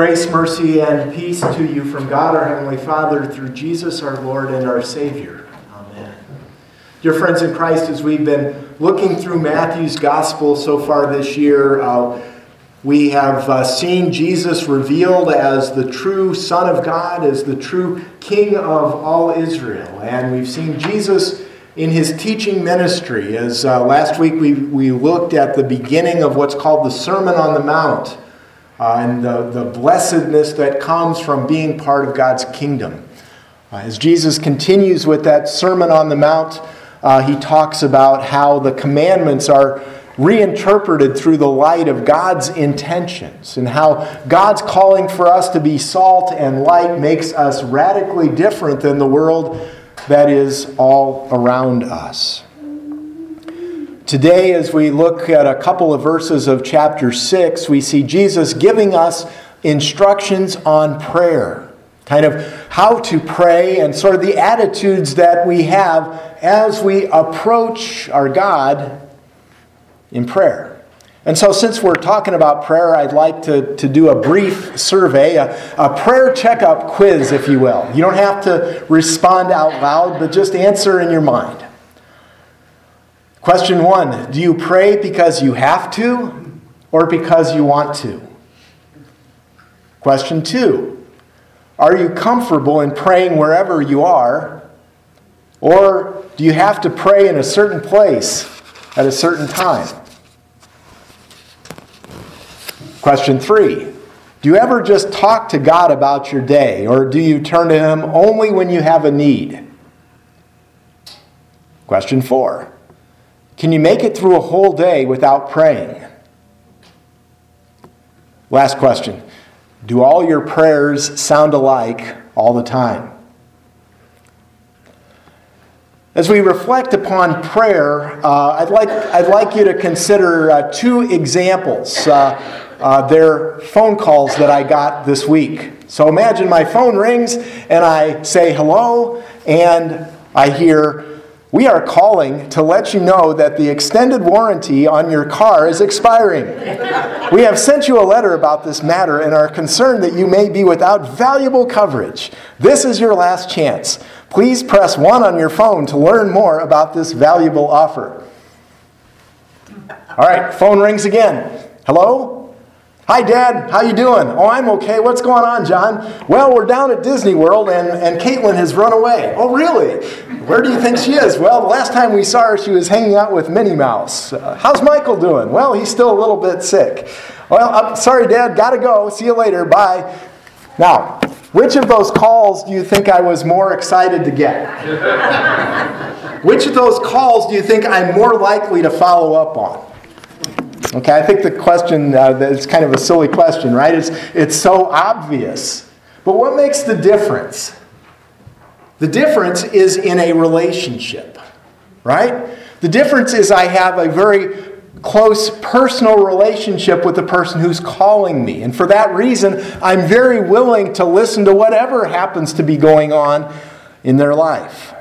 Grace, mercy, and peace to you from God our Heavenly Father through Jesus our Lord and our Savior. Amen. Dear friends in Christ, as we've been looking through Matthew's Gospel so far this year, we have seen Jesus revealed as the true Son of God, as the true King of all Israel. And we've seen Jesus in his teaching ministry. As last week we looked at the beginning of what's called the Sermon on the Mount. And the blessedness that comes from being part of God's kingdom. As Jesus continues with that Sermon on the Mount, he talks about how the commandments are reinterpreted through the light of God's intentions, and how God's calling for us to be salt and light makes us radically different than the world that is all around us. Today, as we look at a couple of verses of chapter 6, we see Jesus giving us instructions on prayer, kind of how to pray and sort of the attitudes that we have as we approach our God in prayer. And so since we're talking about prayer, I'd like to do a brief survey, a prayer checkup quiz, if you will. You don't have to respond out loud, but just answer in your mind. Question 1, do you pray because you have to or because you want to? Question 2, are you comfortable in praying wherever you are, or do you have to pray in a certain place at a certain time? Question 3, do you ever just talk to God about your day, or do you turn to Him only when you have a need? Question 4, can you make it through a whole day without praying? Last question. Do all your prayers sound alike all the time? As we reflect upon prayer, I'd like you to consider two examples. They're phone calls that I got this week. So imagine my phone rings and I say hello, and I hear, "We are calling to let you know that the extended warranty on your car is expiring. We have sent you a letter about this matter and are concerned that you may be without valuable coverage. This is your last chance. Please press 1 on your phone to learn more about this valuable offer." All right, phone rings again. Hello? "Hi, Dad. How you doing?" "Oh, I'm okay. What's going on, John?" "Well, we're down at Disney World, and Caitlin has run away." "Oh, really? Where do you think she is?" "Well, the last time we saw her, she was hanging out with Minnie Mouse." "How's Michael doing?" "Well, he's still a little bit sick." "Well, I'm sorry, Dad. Gotta go. See you later. Bye." Now, which of those calls do you think I was more excited to get? Which of those calls do you think I'm more likely to follow up on? Okay, I think the question is kind of a silly question, right? It's so obvious. But what makes the difference? The difference is in a relationship, right? The difference is I have a very close personal relationship with the person who's calling me. And for that reason, I'm very willing to listen to whatever happens to be going on in their life.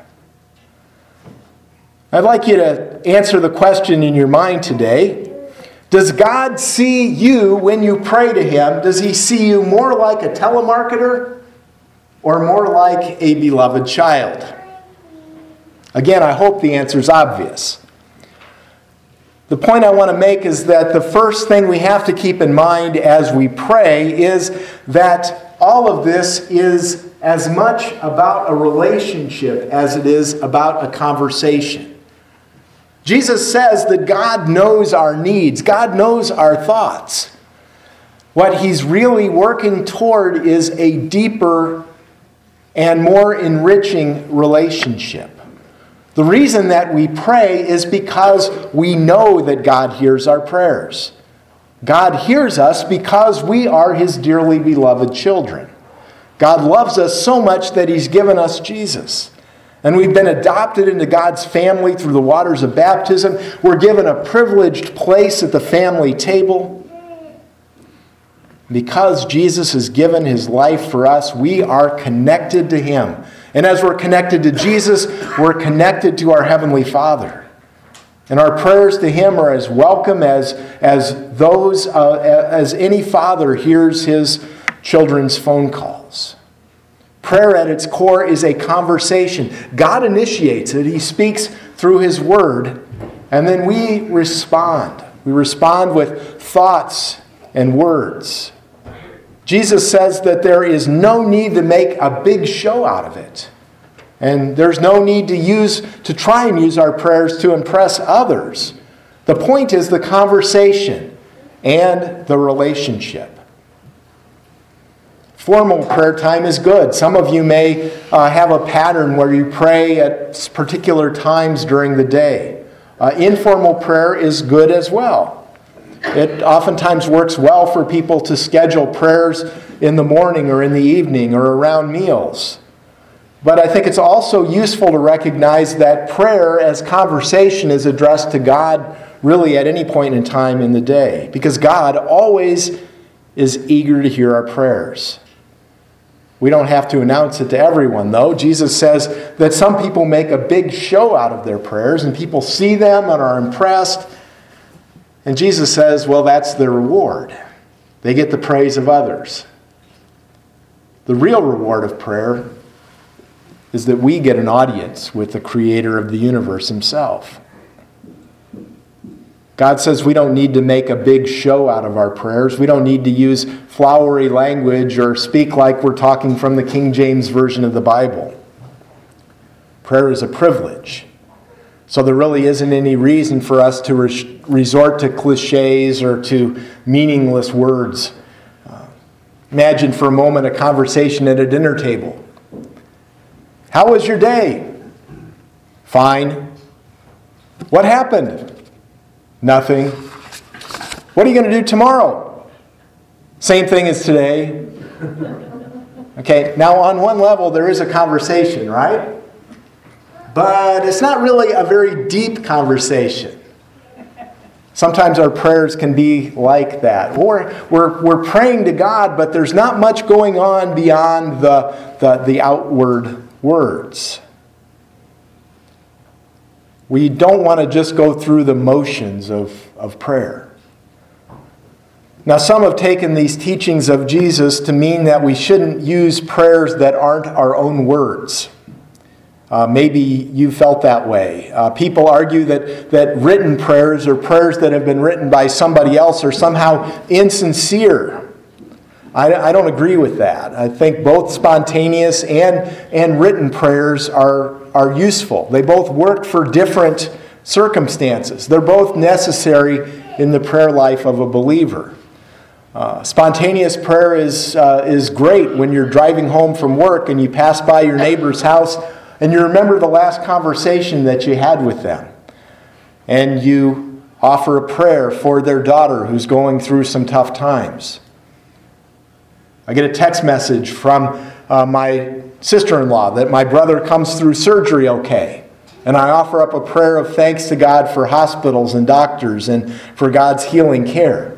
I'd like you to answer the question in your mind today. Does God see you when you pray to Him? Does He see you more like a telemarketer or more like a beloved child? Again, I hope the answer is obvious. The point I want to make is that the first thing we have to keep in mind as we pray is that all of this is as much about a relationship as it is about a conversation. Jesus says that God knows our needs. God knows our thoughts. What He's really working toward is a deeper and more enriching relationship. The reason that we pray is because we know that God hears our prayers. God hears us because we are His dearly beloved children. God loves us so much that He's given us Jesus. And we've been adopted into God's family through the waters of baptism. We're given a privileged place at the family table. Because Jesus has given His life for us, we are connected to Him. And as we're connected to Jesus, we're connected to our Heavenly Father. And our prayers to Him are as welcome as any father hears his children's phone calls. Prayer at its core is a conversation. God initiates it. He speaks through His Word, and then we respond. We respond with thoughts and words. Jesus says that there is no need to make a big show out of it. And there's no need to try and use our prayers to impress others. The point is the conversation and the relationship. Formal prayer time is good. Some of you may have a pattern where you pray at particular times during the day. Informal prayer is good as well. It oftentimes works well for people to schedule prayers in the morning or in the evening or around meals. But I think it's also useful to recognize that prayer as conversation is addressed to God really at any point in time in the day, because God always is eager to hear our prayers. We don't have to announce it to everyone, though. Jesus says that some people make a big show out of their prayers, and people see them and are impressed. And Jesus says, well, that's their reward. They get the praise of others. The real reward of prayer is that we get an audience with the Creator of the universe Himself. God says we don't need to make a big show out of our prayers. We don't need to use flowery language or speak like we're talking from the King James Version of the Bible. Prayer is a privilege. So there really isn't any reason for us to resort to cliches or to meaningless words. Imagine for a moment a conversation at a dinner table. How was your day? Fine. What happened? Nothing. What are you going to do tomorrow? Same thing as today. Okay, now on one level there is a conversation, right? But it's not really a very deep conversation. Sometimes our prayers can be like that. Or we're praying to God, but there's not much going on beyond the outward words. We don't want to just go through the motions of prayer. Now, some have taken these teachings of Jesus to mean that we shouldn't use prayers that aren't our own words. Maybe you felt that way. People argue that written prayers or prayers that have been written by somebody else are somehow insincere. I don't agree with that. I think both spontaneous and written prayers are useful. They both work for different circumstances. They're both necessary in the prayer life of a believer. Spontaneous prayer is great when you're driving home from work and you pass by your neighbor's house and you remember the last conversation that you had with them. And you offer a prayer for their daughter who's going through some tough times. I get a text message from my sister-in-law that my brother comes through surgery okay. And I offer up a prayer of thanks to God for hospitals and doctors and for God's healing care.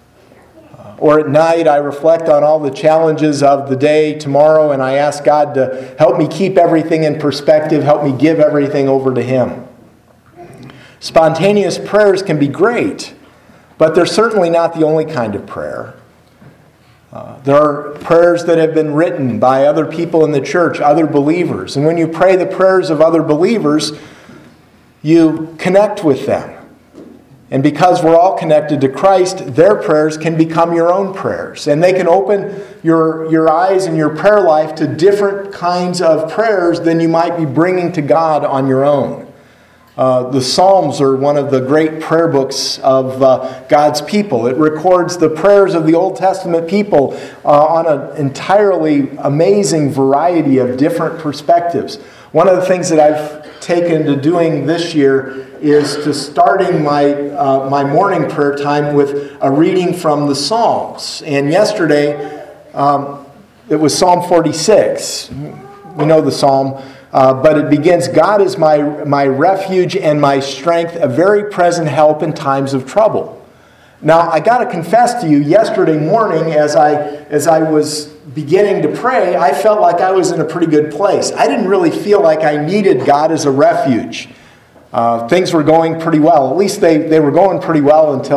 Or at night, I reflect on all the challenges of the day tomorrow, and I ask God to help me keep everything in perspective, help me give everything over to Him. Spontaneous prayers can be great, but they're certainly not the only kind of prayer. There are prayers that have been written by other people in the church, other believers. And when you pray the prayers of other believers, you connect with them. And because we're all connected to Christ, their prayers can become your own prayers. And they can open your eyes and your prayer life to different kinds of prayers than you might be bringing to God on your own. The Psalms are one of the great prayer books of God's people. It records the prayers of the Old Testament people on an entirely amazing variety of different perspectives. One of the things that I've taken to doing this year is to starting my morning prayer time with a reading from the Psalms. And yesterday, it was Psalm 46. We know the psalm. But it begins, God is my refuge and my strength, a very present help in times of trouble. Now, I got to confess to you, yesterday morning as I was beginning to pray, I felt like I was in a pretty good place. I didn't really feel like I needed God as a refuge. Things were going pretty well. At least they were going pretty well until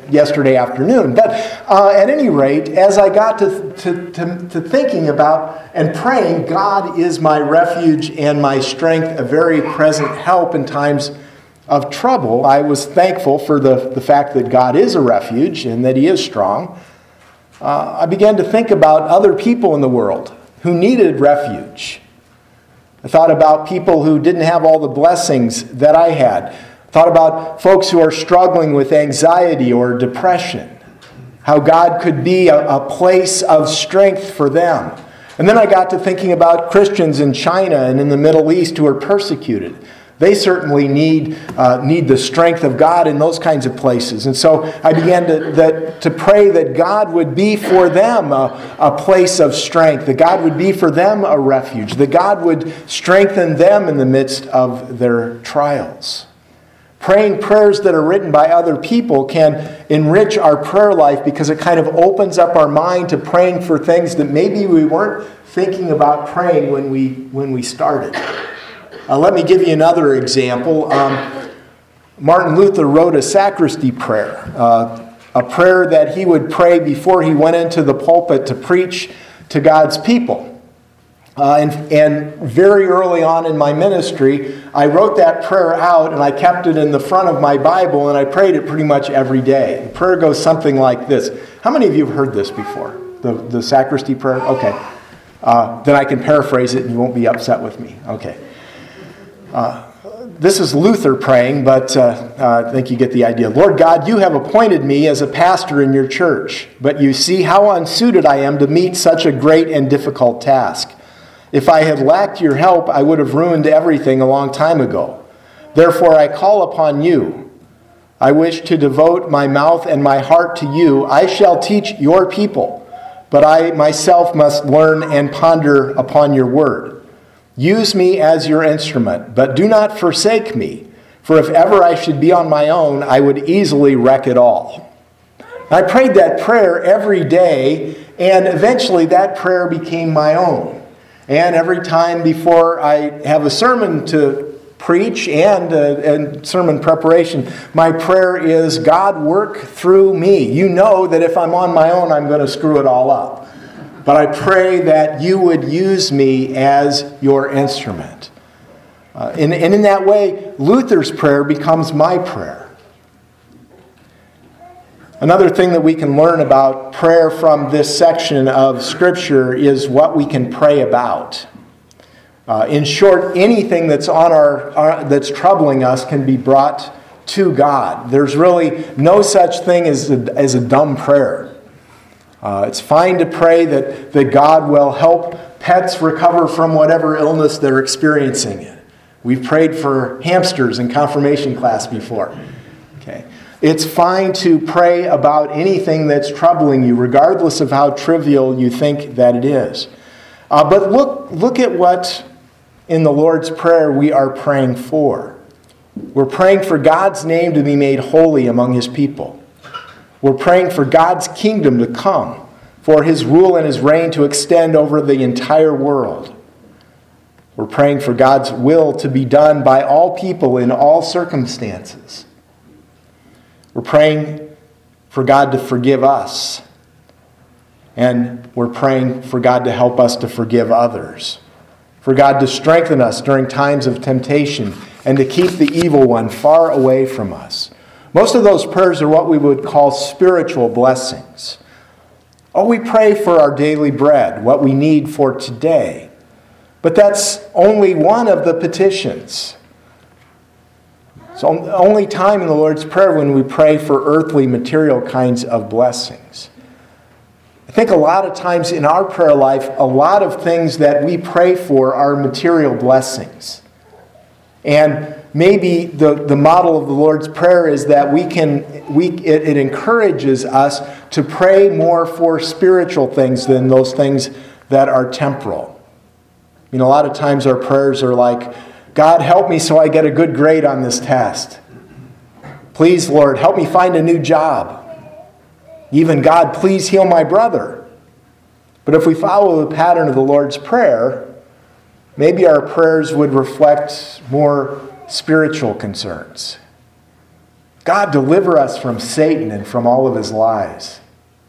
yesterday afternoon. But at any rate, as I got to thinking about and praying, God is my refuge and my strength, a very present help in times of trouble, I was thankful for the fact that God is a refuge and that He is strong. I began to think about other people in the world who needed refuge. I thought about people who didn't have all the blessings that I had. I thought about folks who are struggling with anxiety or depression, how God could be a place of strength for them. And then I got to thinking about Christians in China and in the Middle East who are persecuted. They certainly need the strength of God in those kinds of places. And so I began to pray that God would be for them a place of strength, that God would be for them a refuge, that God would strengthen them in the midst of their trials. Praying prayers that are written by other people can enrich our prayer life because it kind of opens up our mind to praying for things that maybe we weren't thinking about praying when we started. Let me give you another example. Martin Luther wrote a sacristy prayer, a prayer that he would pray before he went into the pulpit to preach to God's people. And very early on in my ministry, I wrote that prayer out and I kept it in the front of my Bible and I prayed it pretty much every day. The prayer goes something like this. How many of you have heard this before? The sacristy prayer? Okay. Then I can paraphrase it and you won't be upset with me. Okay. This is Luther praying, but I think you get the idea. Lord God, you have appointed me as a pastor in your church, but you see how unsuited I am to meet such a great and difficult task. If I had lacked your help, I would have ruined everything a long time ago. Therefore, I call upon you. I wish to devote my mouth and my heart to you. I shall teach your people, but I myself must learn and ponder upon your word. Use me as your instrument, but do not forsake me, for if ever I should be on my own, I would easily wreck it all. I prayed that prayer every day, and eventually that prayer became my own. And every time before I have a sermon to preach and sermon preparation, my prayer is, God, work through me. You know that if I'm on my own, I'm going to screw it all up. But I pray that you would use me as your instrument. And in that way, Luther's prayer becomes my prayer. Another thing that we can learn about prayer from this section of Scripture is what we can pray about. In short, anything that's that's troubling us can be brought to God. There's really no such thing as a dumb prayer. It's fine to pray that God will help pets recover from whatever illness they're experiencing. We've prayed for hamsters in confirmation class before. Okay. It's fine to pray about anything that's troubling you, regardless of how trivial you think that it is. But look at what in the Lord's Prayer we are praying for. We're praying for God's name to be made holy among His people. We're praying for God's kingdom to come, for His rule and His reign to extend over the entire world. We're praying for God's will to be done by all people in all circumstances. We're praying for God to forgive us. And we're praying for God to help us to forgive others. For God to strengthen us during times of temptation and to keep the evil one far away from us. Most of those prayers are what we would call spiritual blessings. Oh, we pray for our daily bread, what we need for today. But that's only one of the petitions. It's the only time in the Lord's Prayer when we pray for earthly, material kinds of blessings. I think a lot of times in our prayer life, a lot of things that we pray for are material blessings. And maybe the model of the Lord's Prayer is that it encourages us to pray more for spiritual things than those things that are temporal. You know, a lot of times our prayers are like, God, help me so I get a good grade on this test. Please, Lord, help me find a new job. Even, God, please heal my brother. But if we follow the pattern of the Lord's Prayer, maybe our prayers would reflect more spiritual concerns. God, deliver us from Satan and from all of his lies.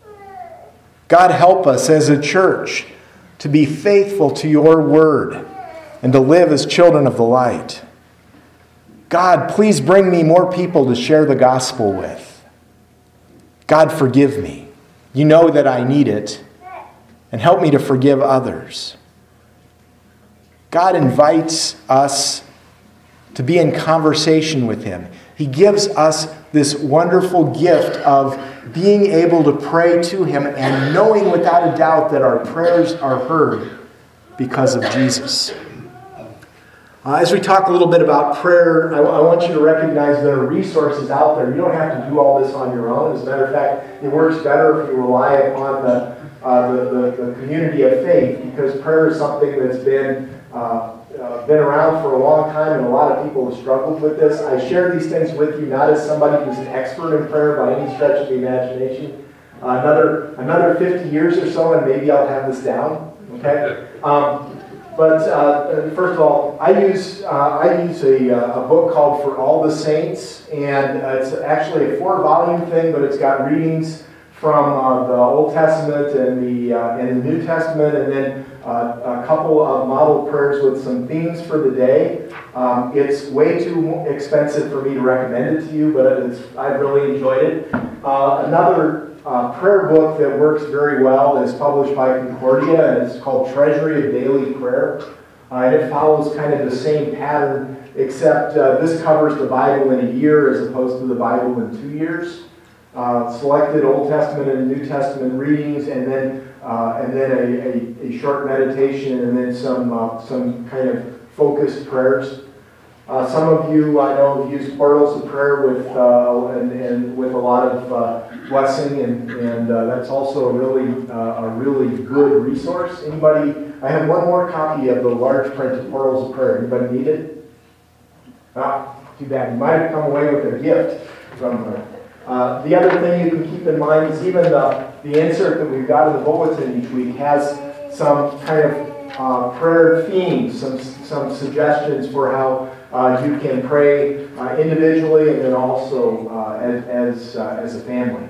God, help us as a church to be faithful to your word and to live as children of the light. God, please bring me more people to share the gospel with. God, forgive me. You know that I need it, and help me to forgive others. God invites us to be in conversation with him. He gives us this wonderful gift of being able to pray to him and knowing without a doubt that our prayers are heard because of Jesus. As we talk a little bit about prayer, I want you to recognize there are resources out there. You don't have to do all this on your own. As a matter of fact, it works better if you rely upon the community of faith, because prayer is something that's been around for a long time, and a lot of people have struggled with this. I share these things with you not as somebody who's an expert in prayer by any stretch of the imagination. Another 50 years or so, and maybe I'll have this down. Okay. But first of all, I use a book called For All the Saints, and it's actually a 4-volume thing, but it's got readings from the Old Testament and the New Testament, and then a couple of model prayers with some themes for the day. It's way too expensive for me to recommend it to you, but I've really enjoyed it. Another prayer book that works very well is published by Concordia, and it's called Treasury of Daily Prayer. And it follows kind of the same pattern, except this covers the Bible in a year as opposed to the Bible in 2 years. Selected Old Testament and New Testament readings, and then a short meditation, and then some kind of focused prayers. Some of you I know have used portals of prayer with a lot of blessing, and that's also a really good resource. Anybody? I have one more copy of the large print of Portals of Prayer. Anybody need it? Too bad. You might have come away with a gift from her. The other thing you can keep in mind is even the insert that we've got in the bulletin each week has some kind of prayer themes, some suggestions for how you can pray individually and then also as a family.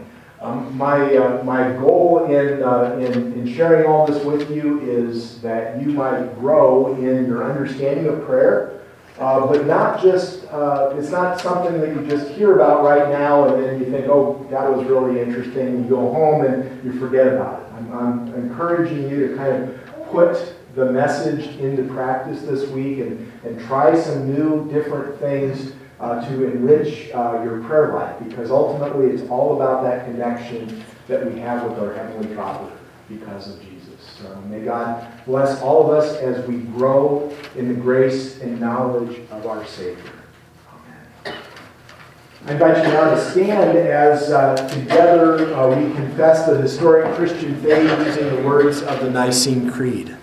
My goal in sharing all this with you is that you might grow in your understanding of prayer. But not just, it's not something that you just hear about right now and then you think, oh, that was really interesting. You go home and you forget about it. I'm encouraging you to kind of put the message into practice this week and try some new, different things to enrich your prayer life, because ultimately it's all about that connection that we have with our Heavenly Father because of Jesus. May God bless all of us as we grow in the grace and knowledge of our Savior. Amen. I invite you now to stand as together we confess the historic Christian faith using the words of the Nicene Creed.